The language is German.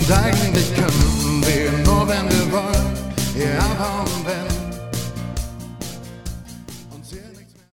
Und eigentlich könnten wir nur, wenn wir wollen, hier abhauen, wenn